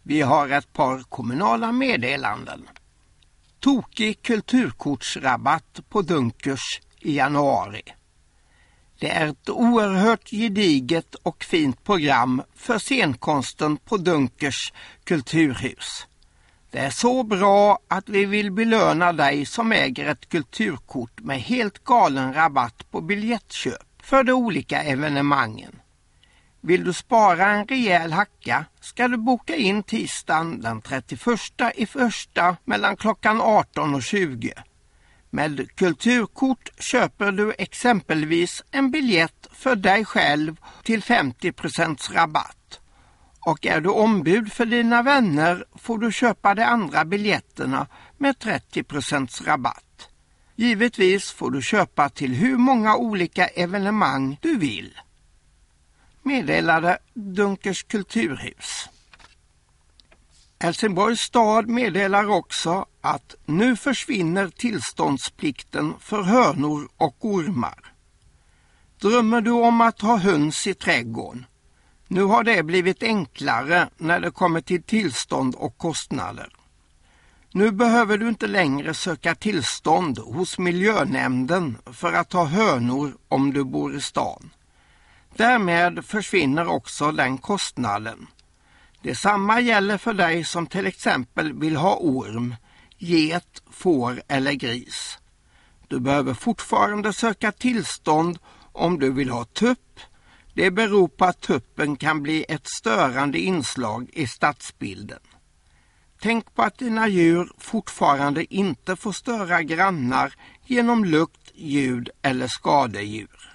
Vi har ett par kommunala meddelanden. Tokig kulturkortsrabatt på Dunkers i januari. Det är ett oerhört gediget och fint program för scenkonsten på Dunkers kulturhus. Det är så bra att vi vill belöna dig som äger ett kulturkort med helt galen rabatt på biljettköp för de olika evenemangen. Vill du spara en rejäl hacka ska du boka in tisdagen den 31/1 mellan klockan 18 och 20. Med kulturkort köper du exempelvis en biljett för dig själv till 50% rabatt. Och är du ombud för dina vänner får du köpa de andra biljetterna med 30% rabatt. Givetvis får du köpa till hur många olika evenemang du vill. Meddelade Dunkers kulturhus. Helsingborgs stad meddelar också att nu försvinner tillståndsplikten för hönor och ormar. Drömmer du om att ha höns i trädgården? Nu har det blivit enklare när det kommer till tillstånd och kostnader. Nu behöver du inte längre söka tillstånd hos miljönämnden för att ha hönor om du bor i stan. Därmed försvinner också den kostnaden. Detsamma gäller för dig som till exempel vill ha orm, get, får eller gris. Du behöver fortfarande söka tillstånd om du vill ha tupp. Det beror på att tuppen kan bli ett störande inslag i stadsbilden. Tänk på att dina djur fortfarande inte får störa grannar genom lukt, ljud eller skadedjur.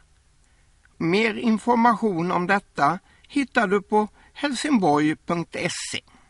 Mer information om detta hittar du på helsingborg.se.